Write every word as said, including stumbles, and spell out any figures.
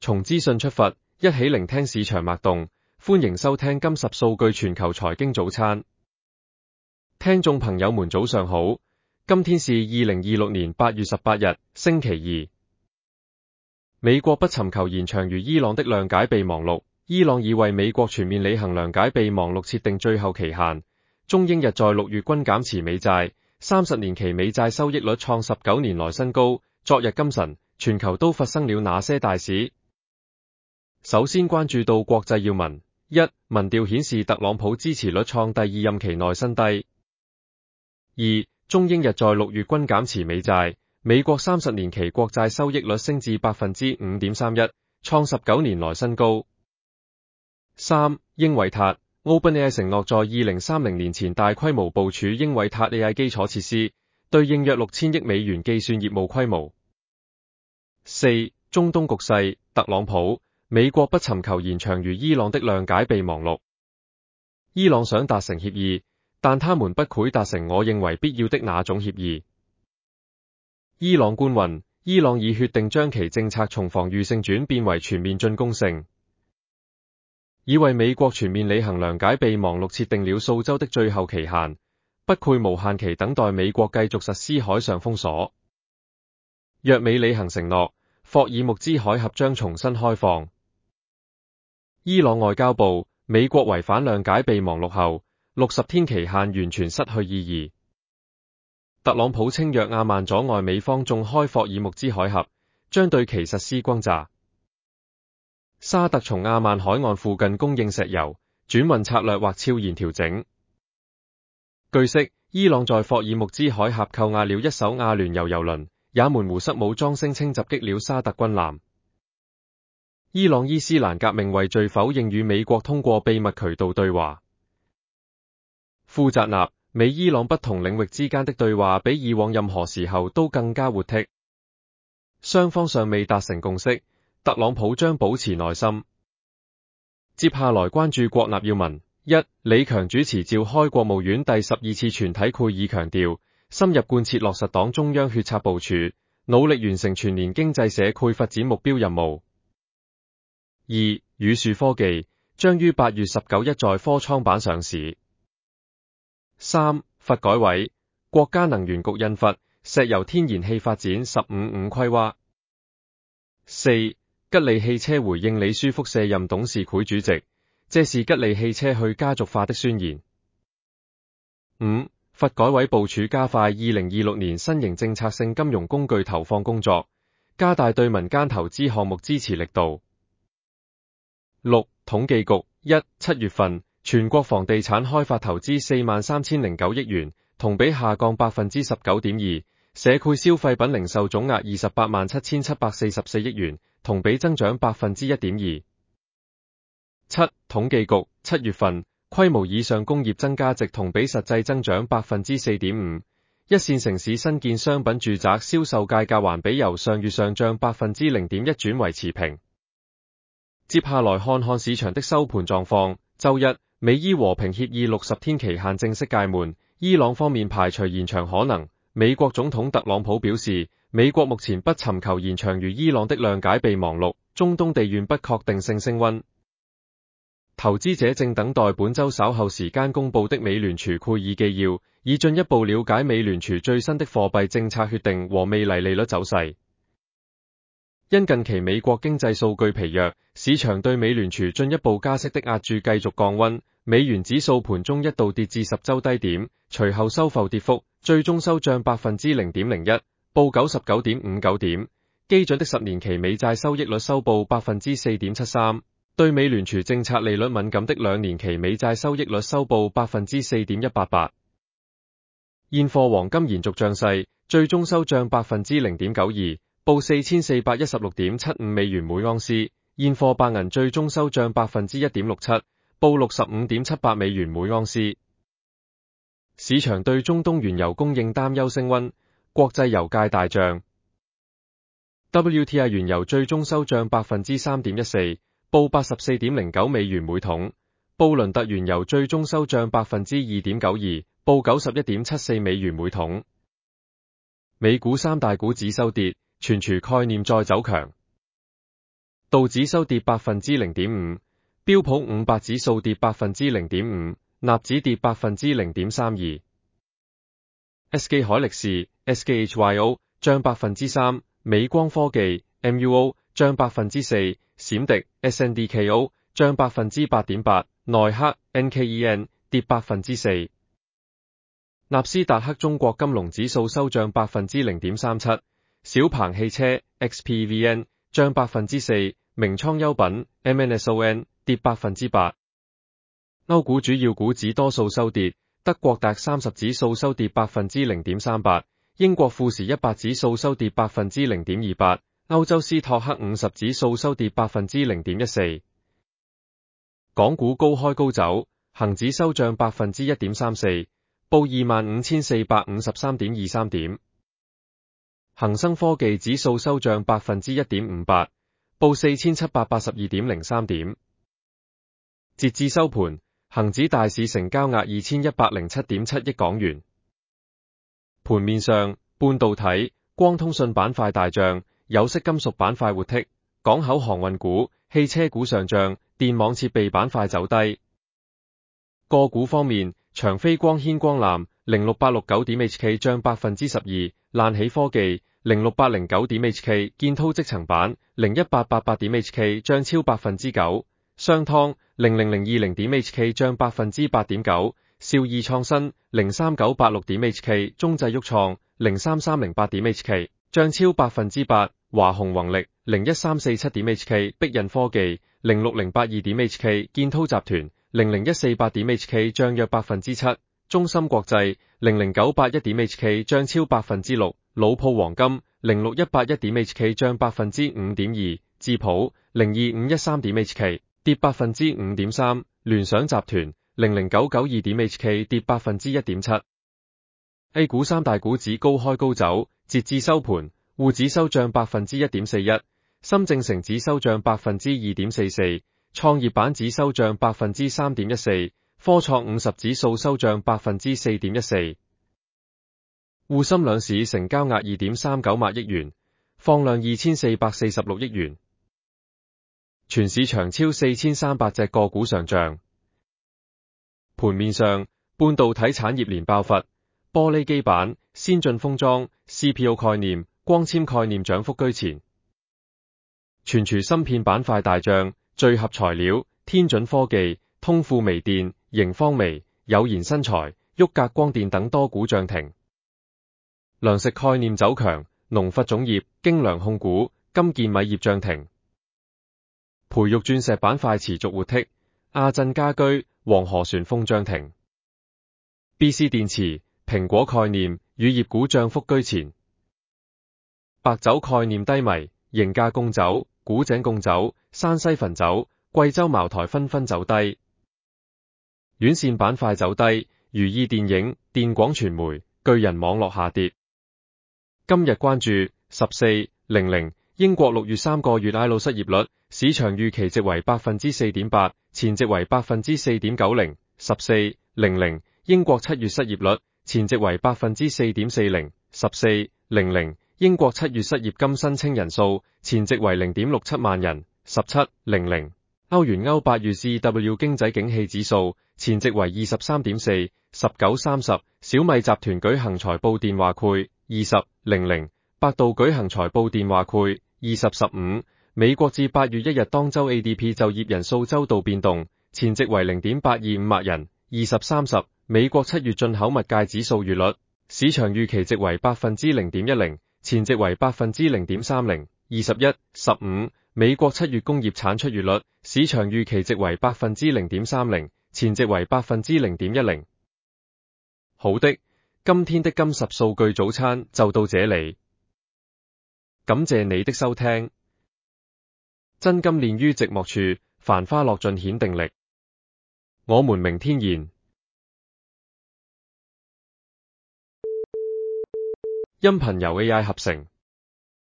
從資訊出發，一起聆聽市場脈動。歡迎收聽今十數據全球財經早餐。聽眾朋友們早上好，今天是二零二六年八月十八日，星期二。美國不尋求延長與伊朗的諒解備忘錄，伊朗已為美國全面履行諒解備忘錄設定最後期限。中英日在六月均減持美債，三十年期美債收益率創十九年來新高。昨日今晨，全球都發生了哪些大事？首先關注到國際要聞：一、民調顯示特朗普支持率創第二任期內新低；二、中英日在六月均減持美債，美國三十年期國債收益率升至百分之五點三一，創十九年來新高；三、英偉達 OpenAI 承諾在二零三零年前大規模部署英偉達 A I 基礎設施，對應約六千億美元計算業務規模；四、中東局勢，特朗普美國不尋求延長與伊朗的諒解備忘錄。伊朗想達成協議，但他們不會達成我認為必要的那種協議。伊朗官雲，伊朗已決定將其政策從防禦性轉變為全面進攻性，已為美國全面履行諒解備忘錄設定了數週的最後期限，不會無限期等待美國繼續實施海上封鎖。若美履行承諾，霍爾木茲海峽將重新開放。伊朗外交部，美國違反諒解備忘錄後，六十天期限完全失去意義。特朗普稱若阿曼阻礙美方重開霍爾木茲海峽，將對其實施轟炸。沙特從阿曼海岸附近供應石油，轉運策略或悄然調整。據悉，伊朗在霍爾木茲海峽扣押了一艘阿聯酋油輪，也門胡塞武裝聲稱襲擊了沙特軍艦。伊朗伊斯蘭革命畏罪否認與美國通過秘密渠道對話。庫扎納，美伊朗不同領域之間的對話比以往任何時候都更加活潑。雙方尚未達成共識，特朗普將保持耐心。接下來關注國納要聞：一、李強主持召開國務院第十二次全體會議，強調深入貫徹落實黨中央決策部署，努力完成全年經濟社會發展目標任務。二、宇樹科技將於八月十九日在科創板上市。三、發改委，國家能源局印發石油天然氣發展十五五規劃。四、吉利汽車回應李書福卸任董事會主席，這是吉利汽車去家族化的宣言。五、發改委部署加快二零二六年新型政策性金融工具投放工作，加大對民間投資項目支持力度。六、統計局，一、七月份全國房地產開發投資四萬三千零九億元，同比下降百分之十九點二，社會消費品零售總額二十八萬七千七百四十四億元，同比增長百分之一點二。七、統計局，七月份規模以上工業增加值同比實際增長百分之四點五，一線城市新建商品住宅銷售價格環比由上月上漲百分之零點一轉為持平。接下來看看市場的收盤狀況。周日，美伊和平協議六十天期限正式屆滿，伊朗方面排除延長可能。美國總統特朗普表示，美國目前不尋求延長與伊朗的諒解備忘錄。中東地緣不確定性升溫，投資者正等待本周稍後時間公布的美聯儲會議紀要，以進一步了解美聯儲最新的貨幣政策決定和未來利率走勢。因近期美國經濟數據疲弱，市場對美聯儲進一步加息的押注繼續降溫，美元指數盤中一度跌至十周低點，隨後收復跌幅，最終收漲百分之零點零一，報九十九點五九點。基準的十年期美債收益率收報百分之四點七三，對美聯儲政策利率敏感的兩年期美債收益率收報百分之四點一八八。現貨黃金延續漲勢，最終收漲百分之零點九二。報四千四百一十六點七五美元每盎司，現貨白銀最終收漲百分之一點六七，報六十五點七八美元每盎司。市場對中東原油供應擔憂升溫，國際油價大漲。W T I 原油最終收漲百分之三點一四，報八十四點零九美元每桶。布倫特原油最終收漲百分之二點九二，報九十一點七四美元每桶。美股三大股指收跌，存儲概念再走強。 道指收跌百分之零點五，標普五百指數跌百分之零點五，納指跌百分之零點三二。S K 海力士 S K H Y O 漲百分之三，美光科技 M U O 漲百分之四，閃迪 S N D K O 漲百分之八點八，耐克 N K E N 跌百分之四。納斯達克中國金龍指數收漲百分之零點三七，小鵬汽車 X P V N 漲百分之四，名創優品 M N S O N 跌百分之八。歐股主要股指多數收跌，德國達三十指數收跌百分之零點三八，英國富時一百指數收跌百分之零點二八，歐洲斯托克五十指數收跌百分之零點一四。港股高開高走，恒指收漲百分之一點三四，報二萬五千四百五十三點二三點。恒生科技指數收漲百分之一點五八，報四千七百八十二點零三點。截至收盤，恒指大市成交額二千一百零七點七億港元。盤面上，半導體、光通訊板塊大漲，有色金屬板塊活剔，港口航運股、汽車股上漲，電網設備板塊走低。個股方面，長飛光纖光纜零六八六九點 H K 漲百分之十二，爛起科技零六八零九點 H K 建滔積層板零一八八八點 H K 漲超百分之九，商湯零零零二零點 H K 漲百分之八點九，兆易創新零三九八六點 H K 中製鬱創零三三零八點 H K 漲超百分之八，華虹宏力零一三四七點 H K 碧印科技零六零八二點 H K 建滔集團零零一四八點 H K 漲約百分之七，中芯國際零零九八一點 H K 漲超百分之六，老鋪黃金零六一八一點 H K 漲百分之五點二，智普零二五一三點 H K 跌百分之五點三，聯想集團零零九九二點 H K 跌百分之一點七。A 股三大股指高開高走，截至收盤，滬指收漲百分之一點四一，深證成指收漲百分之二點四四，創業板指收漲百分之三點一四，科創五十指數收漲百分之四點一四。滬深兩市成交額二點三九萬億元，放量二千四百四十六億元。全市場超四千三百隻個股上漲。盤面上，半導體產業連爆發，玻璃基板、先進封裝、C P U 概念、光纖概念漲幅居前。存儲芯片板塊大漲，聚合材料、天準科技、通富微電、盈方微、有研新材、旭格光電等多股漲停。糧食概念走強，農發種業、京糧控股、金健米業漲停。培育鑽石板塊持續活剔，亞振家居、黃河旋風漲停。B C 電池、蘋果概念、乳業股漲幅居前。白酒概念低迷，盈價貢酒、古井貢酒、山西汾酒、貴州茅台紛紛走低。院線板塊走低，如意電影、電廣傳媒、巨人網絡下跌。今日關注十四零零英國六月三個月 I L O 失業率，市場預期值為百分之四點八，前值為百分之四點九零。十四零零英國七月失業率，前值為百分之四點四零。十四零零英國七月失業金申請人數，前值為零點六七萬人。十七零零歐元歐八月 C W 經濟景氣指數，前值為二十三點四。十九三十小米集團舉行財報電話會。二十零零百度舉行財報電話會。二十十五美國至八月一日當周 A D P 就業人數周度變動，前值為 零點八二五萬人。二十三十美國七月進口物價指數月率，市場預期值為百分之零點一零，前值為百分之零點三零。二十一十五美國七月工業產出月率，市場預期值為百分之零點三零，前值為百分之零點一零。好的，今天的金十數據早餐就到這裡，感謝你的收聽。真金煉於寂寞處，繁花落盡顯定力。我們明天見。音頻由 A I 合成。